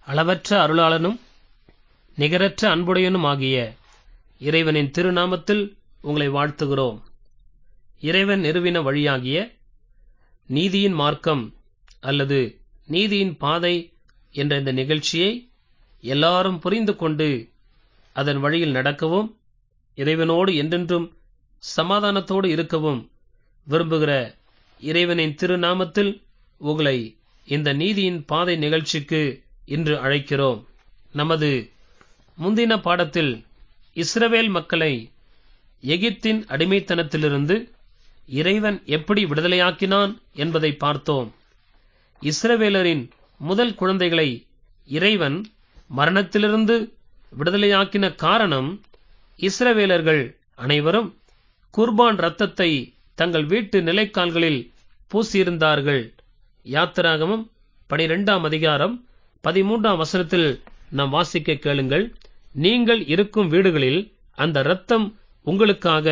அளவற்ற அருளாளனும் நிகரற்ற அன்புடையனும் ஆகிய இறைவனின் திருநாமத்தில் உங்களை வாழ்த்துகிறோம். இறைவன் நிறுவின வழியாகிய நீதியின் மார்க்கம் அல்லது நீதியின் பாதை என்ற இந்த நிகழ்ச்சியை எல்லாரும் புரிந்து கொண்டு அதன் வழியில் நடக்கவும், இறைவனோடு என்றென்றும் சமாதானத்தோடு இருக்கவும் விரும்புகிற இறைவனின் திருநாமத்தில் உங்களை இந்த நீதியின் பாதை நிகழ்ச்சிக்கு இன்று அழைக்கிறோம். நமது முந்தின பாடத்தில் இஸ்ரவேல் மக்களை எகிப்தின் அடிமைத்தனத்திலிருந்து இறைவன் எப்படி விடுதலையாக்கினான் என்பதை பார்த்தோம். இஸ்ரவேலரின் முதல் குழந்தைகளை இறைவன் மரணத்திலிருந்து விடுதலையாக்கின காரணம், இஸ்ரவேலர்கள் அனைவரும் குர்பான் இரத்தத்தை தங்கள் வீட்டு நிலைக்கால்களில் பூசியிருந்தார்கள். யாத்திராகமம் 12ஆம் அதிகாரம் 13ஆம் வசனத்தில் நாம் வாசிக்க கேளுங்கள். நீங்கள் இருக்கும் வீடுகளில் அந்த இரத்தம் உங்களுக்காக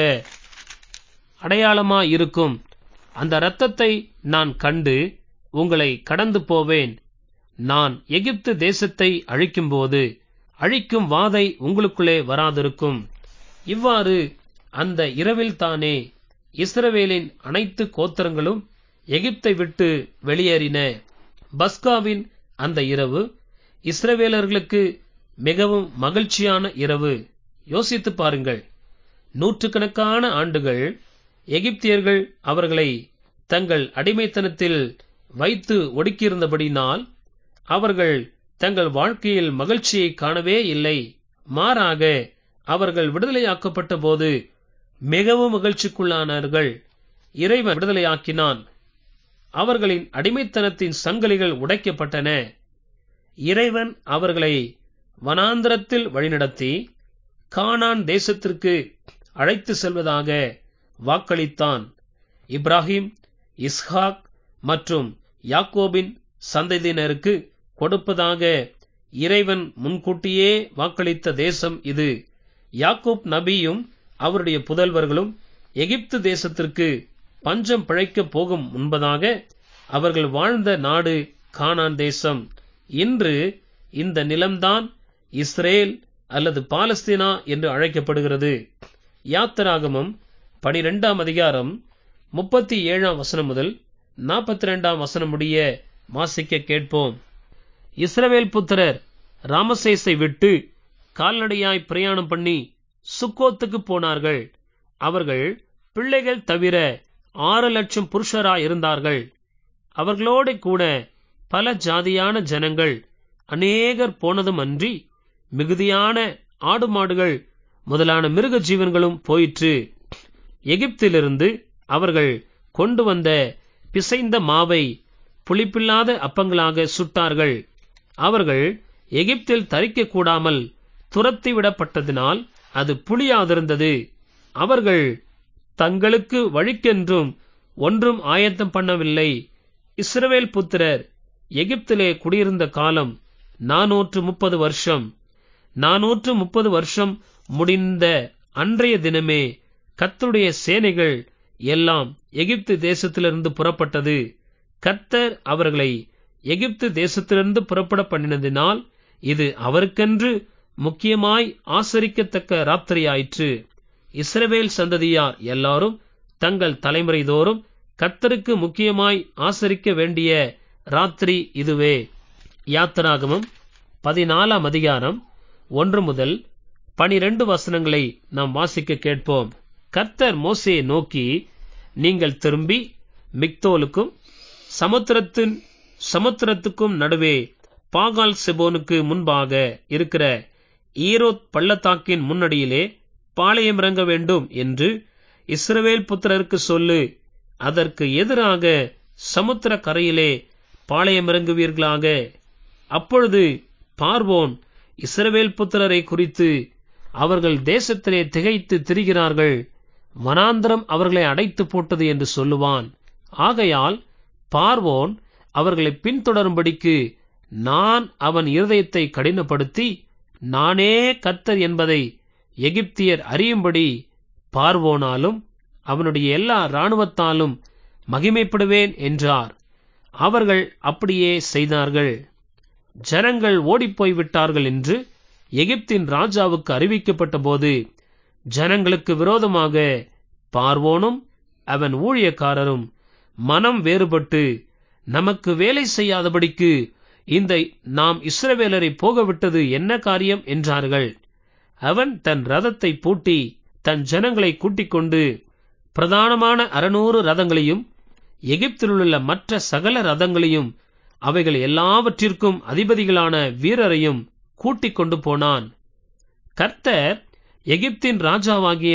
அடையாளமாயிருக்கும். அந்த இரத்தத்தை நான் கண்டு உங்களை கடந்து போவேன். நான் எகிப்து தேசத்தை அழிக்கும்போது அழிக்கும் வாதை உங்களுக்குள்ளே வராதிருக்கும். இவ்வாறு அந்த இரவில்தானே இஸ்ரவேலின் அனைத்து கோத்திரங்களும் எகிப்தை விட்டு வெளியேறின. பஸ்காவின் அந்த இரவு இஸ்ரவேலர்களுக்கு மிகவும் மகிழ்ச்சியான இரவு. யோசித்து பாருங்கள். நூற்றுக்கணக்கான ஆண்டுகள் எகிப்தியர்கள் அவர்களை தங்கள் அடிமைத்தனத்தில் வைத்து ஒடுக்கியிருந்தபடினால் அவர்கள் தங்கள் வாழ்க்கையில் மகிழ்ச்சியை காணவே இல்லை. மாறாக அவர்கள் விடுதலையாக்கப்பட்ட போது மிகவும் மகிழ்ச்சிக்குள்ளானார்கள். இறைவன் விடுதலையாக்கினான். அவர்களின் அடிமைத்தனத்தின் சங்கிலிகள் உடைக்கப்பட்டன. இறைவன் அவர்களை வனாந்தரத்தில் வழிநடத்தி கானான் தேசத்திற்கு அழைத்து செல்வதாக வாக்களித்தான். இப்ராஹிம், இஸ்ஹாக் மற்றும் யாக்கோபின் சந்ததியினருக்கு கொடுப்பதாக இறைவன் முன்கூட்டியே வாக்களித்த தேசம் இது. யாக்கோப் நபியும் அவருடைய புதல்வர்களும் எகிப்து தேசத்திற்கு பஞ்சம் பிழைக்கப் போகும் முன்பதாக அவர்கள் வாழ்ந்த நாடு கானான் தேசம். இன்று இந்த நிலம்தான் இஸ்ரேல் அல்லது பாலஸ்தீனா என்று அழைக்கப்படுகிறது. யாத்திராகமம் 12ஆம் அதிகாரம் 37ஆம் வசனம் முதல் 42ஆம் வசனம் முடிய வாசிக்க கேட்போம். இஸ்ரவேல் புத்திரர் ராமசேஸை விட்டு கால்நடையாய் பிரயாணம் பண்ணி சுக்கோத்துக்கு போனார்கள். அவர்கள் பிள்ளைகள் தவிர 6,00,000 புருஷராயிருந்தார்கள். அவர்களோடு கூட பல ஜாதியான ஜனங்கள் அநேகர் போனதும் அன்றி மிகுதியான ஆடு மாடுகள் முதலான மிருக ஜீவன்களும் போயிற்று. எகிப்திலிருந்து அவர்கள் கொண்டு வந்த பிசைந்த மாவை புளிப்பில்லாத அப்பங்களாக சுட்டார்கள். அவர்கள் எகிப்தில் தரிக்க கூடாமல் துரத்திவிடப்பட்டதினால் அது புளியாதிருந்தது. அவர்கள் தங்களுக்கு வழிக்கென்றும் ஒன்றும் ஆயத்தம் பண்ணவில்லை. இஸ்ரவேல் புத்திரர் எகிப்திலே குடியிருந்த காலம் 430 வருஷம். 430 வருஷம் முடிந்த அன்றைய தினமே கர்த்தருடைய சேனைகள் எல்லாம் எகிப்து தேசத்திலிருந்து புறப்பட்டது. கர்த்தர் அவர்களை எகிப்து தேசத்திலிருந்து புறப்பட பண்ணினதினால் இது அவருக்கென்று முக்கியமாய் ஆசரிக்கத்தக்க ராத்திரியாயிற்று. இஸ்ரவேல் சந்ததியார் எல்லாரும் தங்கள் தலைமுறை தோறும் கர்த்தருக்கு முக்கியமாய் ஆசரிக்க வேண்டிய ராத்திரி இதுவே. யாத்திராகமம் 14ஆம் அதிகாரம் 1 முதல் 12 வசனங்களை நாம் வாசிக்க கேட்போம். கர்த்தர் மோசேயை நோக்கி, நீங்கள் திரும்பி மிக்தோலுக்கும் சமுத்திரத்துக்கும் நடுவே பாகால் செபோனுக்கு முன்பாக இருக்கிற ஈரோத் பள்ளத்தாக்கின் முன்னடியிலே பாளையம் இறங்க வேண்டும் என்று இஸ்ரவேல் புத்திரருக்கு சொல்லு. அதற்கு எதிராக சமுத்திர கரையிலே பாளையம் இறங்குவீர்களாக. அப்பொழுது பார்வோன் இஸ்ரவேல் புத்திரரை குறித்து, அவர்கள் தேசத்திலே திகைத்து திரிகிறார்கள், வனாந்தரம் அவர்களை அடைத்து போட்டது என்று சொல்லுவான். ஆகையால் பார்வோன் அவர்களை பின்தொடரும்படிக்கு நான் அவன் இருதயத்தை கடினப்படுத்தி, நானே கர்த்தர் என்பதை எகிப்தியர் அறியும்படி பார்வோனாலும் அவனுடைய எல்லா இராணுவத்தாலும் மகிமைப்படுவேன் என்றார். அவர்கள் அப்படியே செய்தார்கள். ஜனங்கள் ஓடிப்போய் விட்டார்கள் என்று எகிப்தின் ராஜாவுக்கு அறிவிக்கப்பட்ட போது, ஜனங்களுக்கு விரோதமாக பார்வோனும் அவன் ஊழியக்காரரும் மனம் வேறுபட்டு, நமக்கு வேலை செய்யாதபடிக்கு இந்த நாம் இஸ்ரவேலரை போகவிட்டது என்ன காரியம் என்றார்கள். அவன் தன் ரதத்தை பூட்டி தன் ஜனங்களை கூட்டிக் கொண்டு பிரதானமான 600 ரதங்களையும் எகிப்திலுள்ள மற்ற சகல ரதங்களையும் அவைகள் எல்லாவற்றிற்கும் அதிபதிகளான வீரரையும் கூட்டிக் கொண்டு போனான். கர்த்தர் எகிப்தின் ராஜாவாகிய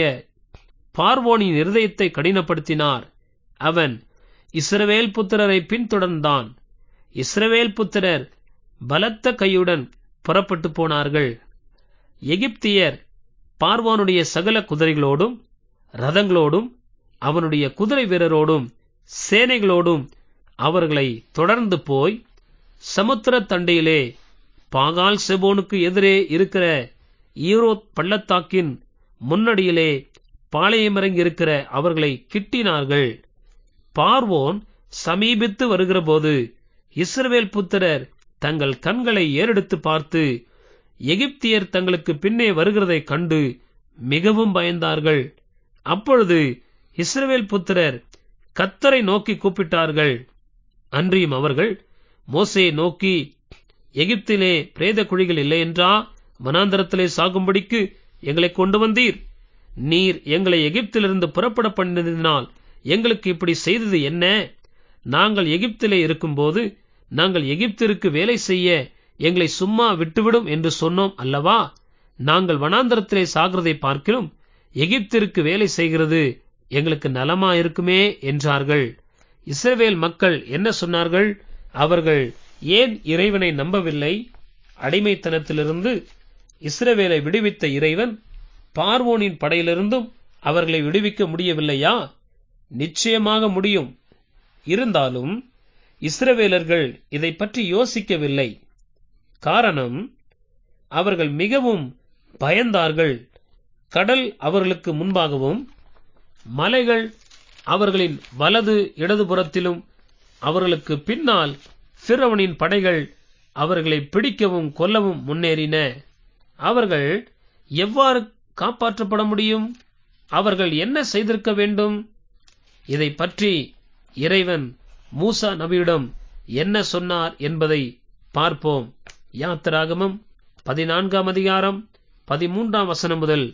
பார்வோனின் இருதயத்தை கடினப்படுத்தினார். அவன் இஸ்ரவேல் புத்திரரை பின்தொடர்ந்தான். இஸ்ரவேல் புத்திரர் பலத்த கையுடன் புறப்பட்டு போனார்கள். எகிப்தியர் பார்வோனுடைய சகல குதிரைகளோடும் ரதங்களோடும் அவனுடைய குதிரை வீரரோடும் சேனைகளோடும் அவர்களை தொடர்ந்து போய் சமுத்திர தண்டையிலே பாகால் செபோனுக்கு எதிரே இருக்கிற ஈரோத் பள்ளத்தாக்கின் முன்னடியிலே பாளையமிறங்கி இருக்கிற அவர்களை கிட்டினார்கள். பார்வோன் சமீபித்து வருகிற போது இஸ்ரவேல் புத்திரர் தங்கள் கண்களை ஏறெடுத்து பார்த்து எகிப்தியர் தங்களுக்கு பின்னே வருகிறதை கண்டு மிகவும் பயந்தார்கள். அப்பொழுது இஸ்ரவேல் புத்திரர் கர்த்தரை நோக்கி கூப்பிட்டார்கள். அன்றியும் அவர்கள் மோசேயை நோக்கி, எகிப்திலே பிரேத குழிகள் இல்லை என்றா வனாந்தரத்திலே சாகும்படிக்கு எங்களை கொண்டு வந்தீர்? நீர் எங்களை எகிப்திலிருந்து புறப்பட பண்ணினால் எங்களுக்கு இப்படி செய்தது என்ன? நாங்கள் எகிப்திலே இருக்கும்போது நாங்கள் எகிப்திற்கு வேலை செய்ய எங்களை சும்மா விட்டுவிடும் என்று சொன்னோம் அல்லவா? நாங்கள் வனாந்தரத்திலே சாகிறதை பார்க்கிறோம், எகிப்திற்கு வேலை செய்கிறது எங்களுக்கு நலமா இருக்குமே என்றார்கள். இஸ்ரவேல் மக்கள் என்ன சொன்னார்கள்? அவர்கள் ஏன் இறைவனை நம்பவில்லை? அடிமைத்தனத்திலிருந்து இஸ்ரவேலை விடுவித்த இறைவன் பார்வோனின் படையிலிருந்தும் அவர்களை விடுவிக்க முடியவில்லையா? நிச்சயமாக முடியும். இருந்தாலும் இஸ்ரவேலர்கள் இதை பற்றி யோசிக்கவில்லை. காரணம், அவர்கள் மிகவும் பயந்தார்கள். கடல் அவர்களுக்கு முன்பாகவும் மலைகள் அவர்களின் வலது இடதுபுறத்திலும் அவர்களுக்கு பின்னால் பிறவனின் படைகள் அவர்களை பிடிக்கவும் கொல்லவும் முன்னேறின. அவர்கள் எவ்வாறு காப்பாற்றப்பட முடியும்? அவர்கள் என்ன செய்திருக்க வேண்டும்? இதை பற்றி இறைவன் மூசா நபியிடம் என்ன சொன்னார் என்பதை பார்ப்போம். யாத்திராகமம் 14ஆம் அதிகாரம் 13ஆம் வசனம் முதல்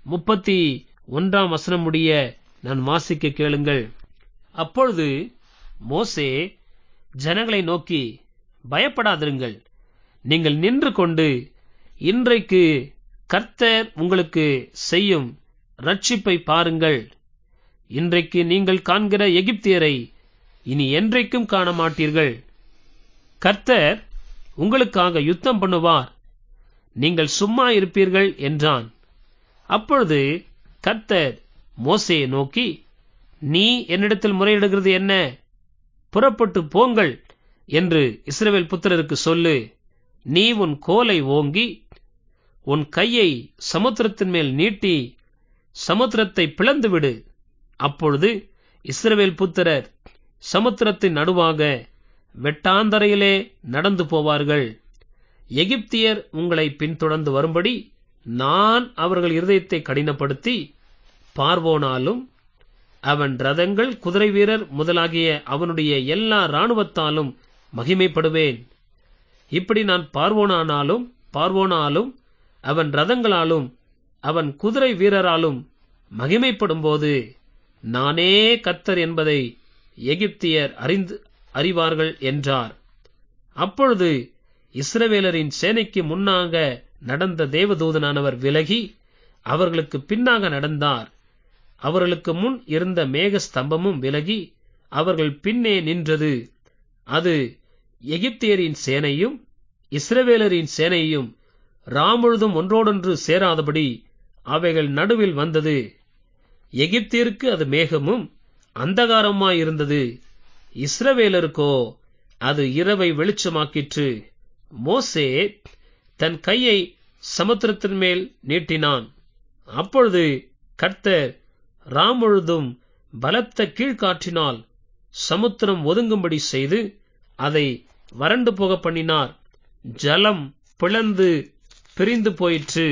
31ஆம் வசனம் முடிய நான் வாசிக்க கேளுங்கள். அப்பொழுது மோசே ஜனங்களை நோக்கி, பயப்படாதிருங்கள், நீங்கள் நின்று கொண்டு இன்றைக்கு கர்த்தர் உங்களுக்கு செய்யும் ரட்சிப்பை பாருங்கள். இன்றைக்கு நீங்கள் காண்கிற எகிப்தியரை இனி என்றைக்கும் காண மாட்டீர்கள். கர்த்தர் உங்களுக்காக யுத்தம் பண்ணுவார், நீங்கள் சும்மா இருப்பீர்கள் என்றான். அப்பொழுது கர்த்தர் மோசேயை நோக்கி, நீ என்னிடத்தில் முறையிடுகிறது என்ன? புறப்பட்டு போங்கள் என்று இஸ்ரவேல் புத்திரருக்கு சொல்லு. நீ உன் கோலை ஓங்கி உன் கையை சமுத்திரத்தின் மேல் நீட்டி சமுத்திரத்தை பிளந்துவிடு. அப்பொழுது இஸ்ரவேல் புத்திரர் சமுத்திரத்தின் நடுவாக வெட்டாந்தரையிலே நடந்து போவார்கள். எகிப்தியர் உங்களை பின்தொடர்ந்து வரும்படி நான் அவர்கள் இருதயத்தை கடினப்படுத்தி பார்வோனாலும் அவன் ரதங்கள் குதிரை வீரர் முதலாகிய அவனுடைய எல்லா இராணுவத்தாலும் மகிமைப்படுவேன். இப்படி நான் பார்வோனாலும் அவன் ரதங்களாலும் அவன் குதிரை வீரராலும் மகிமைப்படும் போது நானே கர்த்தர் என்பதை எகிப்தியர் அறிவார்கள் என்றார். அப்பொழுது இஸ்ரவேலரின் சேனைக்கு முன்னாக நடந்த தேவதூதனானவர் விலகி அவர்களுக்கு பின்னாக நடந்தார். அவர்களுக்கு முன் இருந்த மேக ஸ்தம்பமும் விலகி அவர்கள் பின்னே நின்றது. அது எகிப்தியரின் சேனையும் இஸ்ரவேலரின் சேனையும் ராமுழுதும் ஒன்றோடொன்று சேராதபடி அவைகள் நடுவில் வந்தது. எகிப்தியருக்கு அது மேகமும் அந்தகாரமாயிருந்தது, இஸ்ரவேலருக்கோ அது இரவை வெளிச்சமாக்கிற்று. மோசே தன் கையை சமுத்திரத்தின் மேல் நீட்டினான். அப்பொழுது கர்த்தர் ராமுழுதும் பலத்த கீழ்காற்றினால் சமுத்திரம் ஒதுங்கும்படி செய்து அதை வறண்டு போக பண்ணினார். ஜலம் பிளந்து பிரிந்து போயிற்று.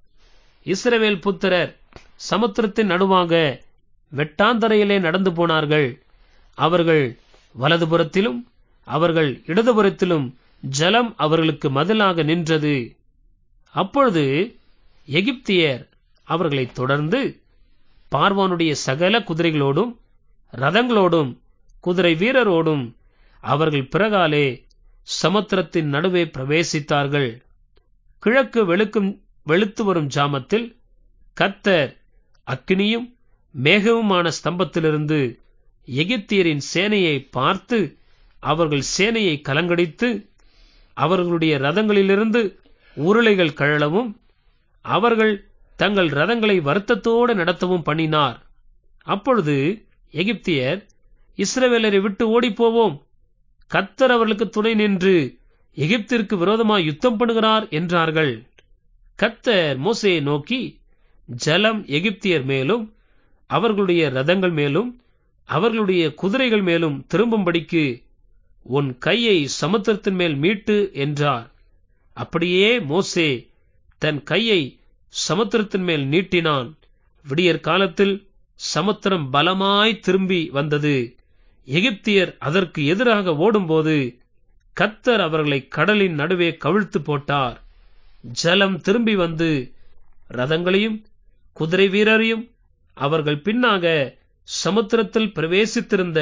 இஸ்ரவேல் புத்திரர் சமுத்திரத்தின் நடுவாக வெட்டாந்தரையிலே நடந்து போனார்கள். அவர்கள் வலதுபுறத்திலும் அவர்கள் இடதுபுறத்திலும் ஜலம் அவர்களுக்கு மதிலாக நின்றது. அப்பொழுது எகிப்தியர் அவர்களை தொடர்ந்து பார்வோனுடைய சகல குதிரைகளோடும் ரதங்களோடும் குதிரை வீரரோடும் அவர்கள் பிறகாலே சமுத்திரத்தின் நடுவே பிரவேசித்தார்கள். கிழக்கு வெளுத்து வரும் ஜாமத்தில் கர்த்தர் அக்கினியும் மேகமுமான ஸ்தம்பத்திலிருந்து எகிப்தியரின் சேனையை பார்த்து அவர்கள் சேனையை கலங்கடித்து அவர்களுடைய ரதங்களிலிருந்து உருளைகள் கழலவும் அவர்கள் தங்கள் ரதங்களை வருத்தத்தோடு நடத்தவும் பண்ணினார். அப்பொழுது எகிப்தியர், இஸ்ரவேலரை விட்டு ஓடிப்போவோம், கர்த்தர் அவர்களுக்கு துணை நின்று எகிப்திற்கு விரோதமாய் யுத்தம் பண்ணுகிறார் என்றார்கள். கர்த்தர் மோசேயை நோக்கி, ஜலம் எகிப்தியர் மேலும் அவர்களுடைய ரதங்கள் மேலும் அவர்களுடைய குதிரைகள் மேலும் திரும்பும்படிக்கு உன் கையை சமுத்திரத்தின் மேல் மீட்டு என்றார். அப்படியே மோசே தன் கையை சமுத்திரத்தின் மேல் நீட்டினான். விடியற் காலத்தில் சமுத்திரம் பலமாய் திரும்பி வந்தது. எகிப்தியர் அதற்கு எதிராக ஓடும்போது கர்த்தர் அவர்களை கடலின் நடுவே கவிழ்த்து போட்டார். ஜலம் திரும்பி வந்து ரதங்களையும் குதிரை வீரரையும் அவர்கள் பின்னாக சமுத்திரத்தில் பிரவேசித்திருந்த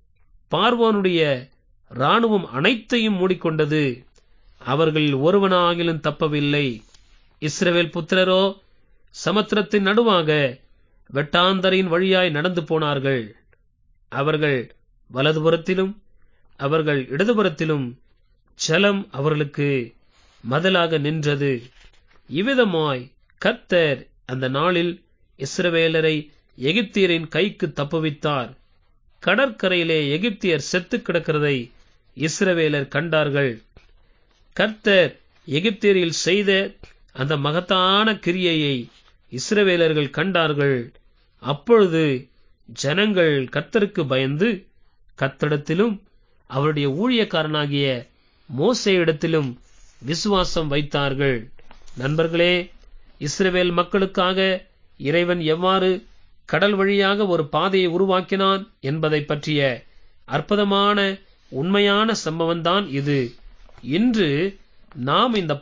பார்வோனுடைய இராணுவம் அனைத்தையும் மூடிக்கொண்டது. அவர்களில் ஒருவனாகிலும் தப்பவில்லை. இஸ்ரவேல் புத்திரரோ சமுத்திரத்தின் நடுவாக வெட்டாந்தரையின் வழியாய் நடந்து போனார்கள். அவர்கள் வலதுபுறத்திலும் அவர்கள் இடதுபுறத்திலும் ஜலம் அவர்களுக்கு மதிலாக நின்றது. இவ்விதமாய் கர்த்தர் அந்த நாளில் இஸ்ரவேலரை எகிப்தியரின் கைக்கு தப்புவித்தார். கடற்கரையிலே எகிப்தியர் செத்து கிடக்கிறதை இஸ்ரவேலர் கண்டார்கள். கர்த்தர் எகிப்தியரில் செய்த அந்த மகத்தான கிரியையை இஸ்ரவேலர்கள் கண்டார்கள். அப்பொழுது ஜனங்கள் கர்த்தருக்கு பயந்து கர்த்தரிடத்திலும் அவருடைய ஊழியக்காரனாகிய மோசேயிடத்திலும் விசுவாசம் வைத்தார்கள். நண்பர்களே, இஸ்ரவேல் மக்களுக்காக இறைவன் எவ்வாறு கடல் வழியாக ஒரு பாதையை உருவாக்கினான் என்பதை பற்றிய அற்புதமான உண்மையான சம்பவம்தான் இது. இன்று நாம் இந்த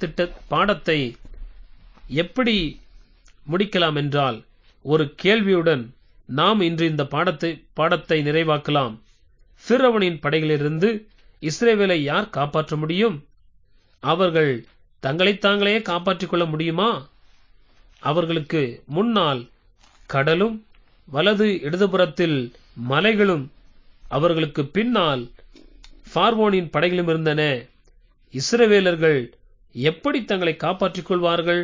பாடத்தை எப்படி முடிக்கலாம் என்றால், ஒரு கேள்வியுடன் நாம் இன்று இந்த பாடத்தை நிறைவாக்கலாம். பிர்அவுனின் படைகளிலிருந்து இஸ்ரவேலை யார் காப்பாற்ற முடியும்? அவர்கள் தங்களைத் தாங்களே காப்பாற்றிக் கொள்ள முடியுமா? அவர்களுக்கு முன்னால் கடலும் வலது இடதுபுறத்தில் மலைகளும் அவர்களுக்கு பின்னால் பார்வோனின் படைகளும் இருந்தன. இஸ்ரவேலர்கள் எப்படி தங்களை காப்பாற்றிக் கொள்வார்கள்?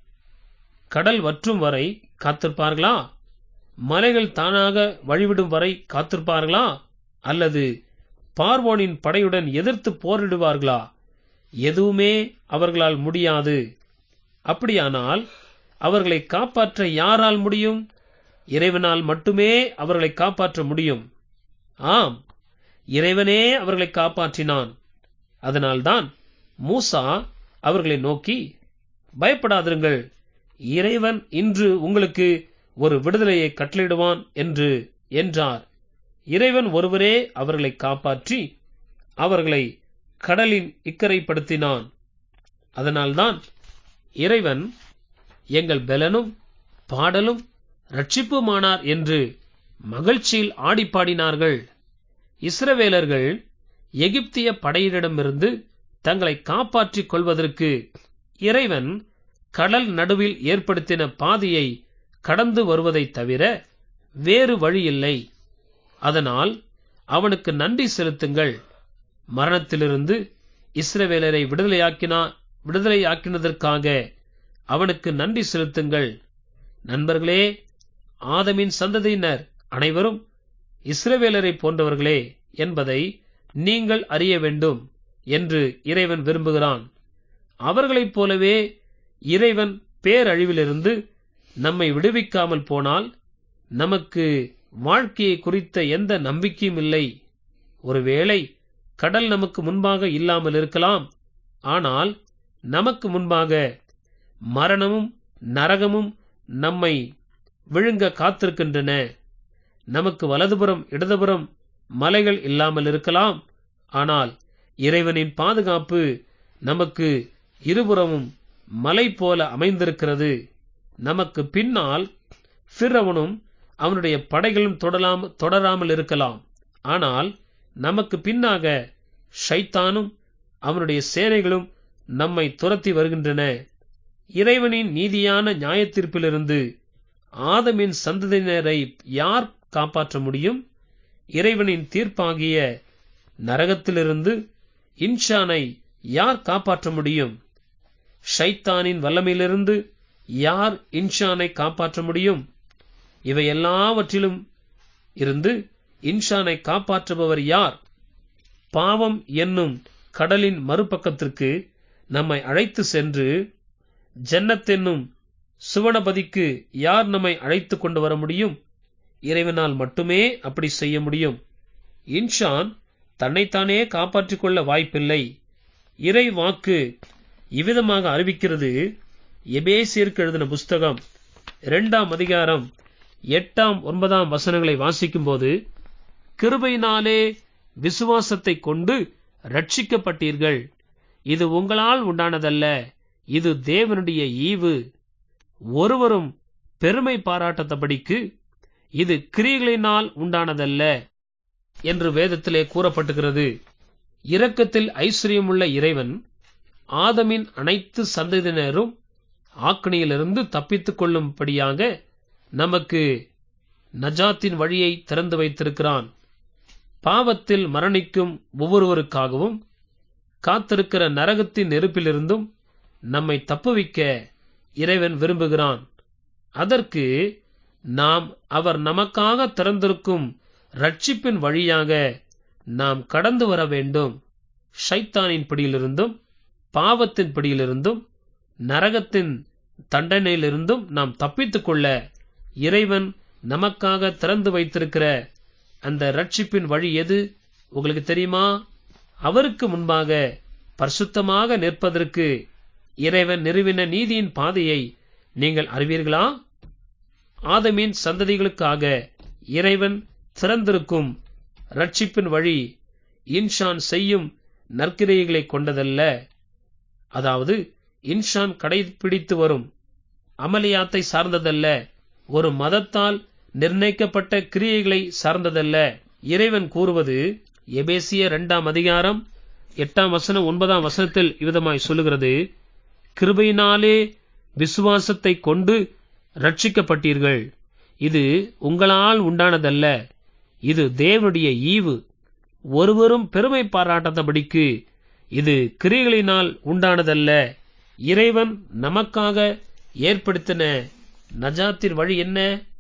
கடல் வற்றும் வரை காத்திருப்பார்களா? மலைகள் தானாக வழிவிடும் வரை காத்திருப்பார்களா? அல்லது பார்வோனின் படையுடன் எதிர்த்து போரிடுவார்களா? எதுவுமே அவர்களால் முடியாது. அப்படியானால் அவர்களை காப்பாற்ற யாரால் முடியும்? இறைவனால் மட்டுமே அவர்களை காப்பாற்ற முடியும். ஆம், இறைவனே அவர்களை காப்பாற்றினான். அதனால்தான் மூசா அவர்களை நோக்கி, பயப்படாதிருங்கள், இறைவன் இன்று உங்களுக்கு ஒரு விடுதலையை கட்டளையிடுவான் என்றார். இறைவன் ஒருவரே அவர்களை காப்பாற்றி அவர்களை கடலின் இக்கரைப்படுத்தினான். அதனால்தான் இறைவன் எங்கள் பெலனும் பாடலும் இரட்சிப்புமானார் என்று மகிழ்ச்சியில் ஆடிப்பாடினார்கள். இஸ்ரவேலர்கள் எகிப்திய படையினரிடமிருந்து தங்களை காப்பாற்றிக் கொள்வதற்கு இறைவன் கடல் நடுவில் ஏற்படுத்தின பாதையை கடந்து வருவதைத் தவிர வேறு வழியில்லை. அதனால் அவனுக்கு நன்றி செலுத்துங்கள். மரணத்திலிருந்து இஸ்ரவேலரை விடுதலையாக்கினதற்காக அவனுக்கு நன்றி செலுத்துங்கள். நண்பர்களே, ஆதமின் சந்ததியினர் அனைவரும் இஸ்ரவேலரை போன்றவர்களே என்பதை நீங்கள் அறிய வேண்டும் என்று இறைவன் விரும்புகிறான். அவர்களைப் போலவே இறைவன் பேரழிவிலிருந்து நம்மை விடுவிக்காமல் போனால் நமக்கு வாழ்க்கையை குறித்த எந்த நம்பிக்கையும் இல்லை. ஒருவேளை கடல் நமக்கு முன்பாக இல்லாமல் இருக்கலாம். ஆனால் நமக்கு முன்பாக மரணமும் நரகமும் நம்மை விழுங்க காத்திருக்கின்றன. நமக்கு வலதுபுறம் இடதுபுறம் மலைகள் இல்லாமல் இருக்கலாம், ஆனால் இறைவனின் பாதுகாப்பு நமக்கு இருபுறமும் மலை போல அமைந்திருக்கிறது. நமக்கு பின்னால் ஃபிரௌனும் அவனுடைய படைகளும் தொடராமல் இருக்கலாம், ஆனால் நமக்கு பின்னாக ஷைத்தானும் அவனுடைய சேனைகளும் நம்மை துரத்தி வருகின்றன. இறைவனின் நீதியான நியாயத்தீர்ப்பிலிருந்து ஆதமின் சந்ததியினரை யார் காப்பாற்ற முடியும்? இறைவனின் தீர்ப்பாகிய நரகத்திலிருந்து இன்சானை யார் காப்பாற்ற முடியும்? ஷைத்தானின் வல்லமையிலிருந்து யார் இன்சானை காப்பாற்ற முடியும்? இவை எல்லாவற்றிலும் இருந்து இன்சானை காப்பாற்றுபவர் யார்? பாவம் என்னும் கடலின் மறுபக்கத்திற்கு நம்மை அழைத்து சென்று ஜன்னத் என்னும் சுவனபதிக்கு யார் நம்மை அழைத்து கொண்டு வர முடியும்? இறைவனால் மட்டுமே அப்படி செய்ய முடியும். இன்சான் தன்னைத்தானே காப்பாற்றிக் கொள்ள வாய்ப்பில்லை. இறை வாக்கு இவ்விதமாக அறிவிக்கிறது. எபேசியருக்கு எழுதின புஸ்தகம் 2ஆம் அதிகாரம் 8, 9 வசனங்களை வாசிக்கும் போது, கிருபையினாலே விசுவாசத்தை கொண்டு ரட்சிக்கப்பட்டீர்கள், இது உங்களால் உண்டானதல்ல, இது தேவனுடைய ஈவு, ஒருவரும் பெருமை பாராட்டாதபடிக்கு இது கிரியைகளினால் உண்டானதல்ல என்று வேதத்திலே கூறப்பட்டுகிறது. இரக்கத்தில் ஐஸ்வர்யமுள்ள இறைவன் ஆதமின் அனைத்து சந்ததியினரும் ஆக்கினையிலிருந்து தப்பித்துக் கொள்ளும்படியாக நமக்கு நஜாத்தின் வழியை திறந்து வைத்திருக்கிறான். பாவத்தில் மரணிக்கும் ஒவ்வொருவருக்காகவும் காத்திருக்கிற நரகத்தின் நெருப்பிலிருந்தும் நம்மை தப்புவிக்க இறைவன் விரும்புகிறான். அதற்கு நாம் அவர் நமக்காக திறந்திருக்கும் ரட்சிப்பின் வழியாக நாம் கடந்து வர வேண்டும். ஷைத்தானின் பிடியிலிருந்தும் பாவத்தின் பிடியிலிருந்தும் நரகத்தின் தண்டனையிலிருந்தும் நாம் தப்பித்துக் கொள்ள இறைவன் நமக்காக திறந்து வைத்திருக்கிற அந்த ரட்சிப்பின் வழி எது உங்களுக்கு தெரியுமா? அவருக்கு முன்பாக பரிசுத்தமாக நிற்பதற்கு இறைவன் நிறுவின நீதியின் பாதையை நீங்கள் அறிவீர்களா? ஆதமின் சந்ததிகளுக்காக இறைவன் திறந்திருக்கும் ரட்சிப்பின் வழி இன்சான் செய்யும் நற்கிரியைகளை கொண்டதல்ல. அதாவது இன்சான் கடைபிடித்து வரும் அமலியாத்தை சார்ந்ததல்ல, ஒரு மதத்தால் நிர்ணயிக்கப்பட்ட கிரியைகளை சார்ந்ததல்ல. இறைவன் கூறுவது எபேசியர் 2ஆம் அதிகாரம் 8 வசனம் 9 வசனத்தில் இவ்விதமாய் சொல்லுகிறது, கிருபையினாலே விசுவாசத்தை கொண்டு ரட்சிக்கப்பட்டீர்கள், இது உங்களால் உண்டானதல்ல, இது தேவனுடைய ஈவு, ஒருவரும் பெருமை பாராட்டாதபடிக்கு இது கிரியைகளினால் உண்டானதல்ல. இறைவன் நமக்காக ஏற்படுத்தின நஜாத்தின் வழி என்ன?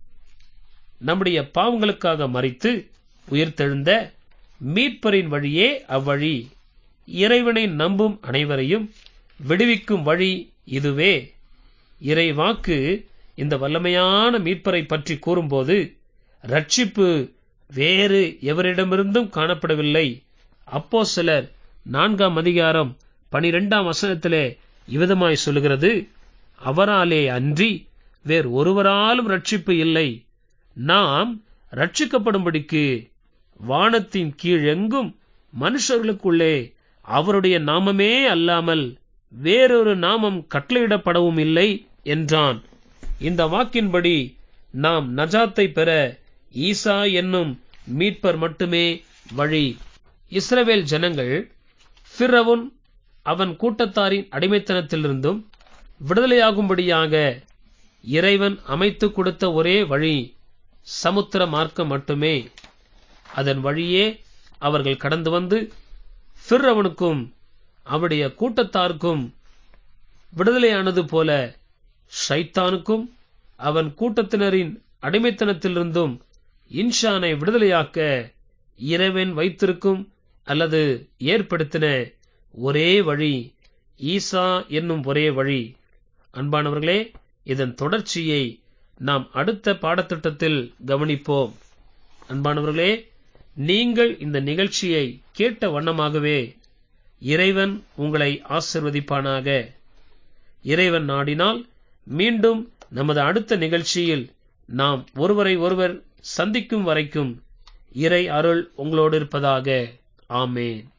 நம்முடைய பாவங்களுக்காக மரித்து உயிர்த்தெழுந்த மீட்பரின் வழியே அவ்வழி. இறைவனை நம்பும் அனைவரையும் விடுவிக்கும் வழி இதுவே. இறை வாக்கு இந்த வல்லமையான மீட்பரை பற்றி கூறும்போது ரட்சிப்பு வேறு எவரிடமிருந்தும் காணப்படவில்லை. அப்போஸ்தலர் 4ஆம் அதிகாரம் 12 வசனத்திலே இவ்விதமாய் சொல்லுகிறது, அவராலே அன்றி வேறு ஒருவராலும் ரட்சிப்பு இல்லை. நாம் ரட்சிக்கப்படும்படிக்கு வானத்தின் கீழ் எங்கும் மனுஷர்களுக்குள்ளே அவருடைய நாமமே அல்லாமல் வேறொரு நாமம் கட்டளையிடப்படவும் இல்லை என்றான். இந்த வாக்கின்படி நாம் நஜாத்தை பெற ஈசா என்னும் மீட்பர் மட்டுமே வழி. இஸ்ரவேல் ஜனங்கள் ஃபிரவுன் அவன் கூட்டத்தாரின் அடிமைத்தனத்திலிருந்தும் விடுதலையாகும்படியாக இறைவன் அமைத்து கொடுத்த ஒரே வழி சமுத்திர மார்க்கம் மட்டுமே. அதன் வழியே அவர்கள் கடந்து வந்து ஃபிரவுனுக்கும் அவருடைய கூட்டத்தாருக்கும் விடுதலையானது போல ஷைத்தானுக்கும் அவன் கூட்டத்தினரின் அடிமைத்தனத்திலிருந்தும் இன்சானை விடுதலையாக்க இறைவன் வைத்திருக்கும் அல்லது ஏற்படுத்தின ஒரே வழி ஈசா என்னும் ஒரே வழி. அன்பானவர்களே, இதன் தொடர்ச்சியை நாம் அடுத்த பாடத்திட்டத்தில் கவனிப்போம். அன்பானவர்களே, நீங்கள் இந்த நிகழ்ச்சியை கேட்ட வண்ணமாகவே இறைவன் உங்களை ஆசிர்வதிப்பானாக. இறைவன் நாடினால் மீண்டும் நமது அடுத்த நிகழ்ச்சியில் நாம் ஒருவரை ஒருவர் சந்திக்கும் வரைக்கும் இறை அருள் உங்களோடு இருப்பதாக. ஆமென்.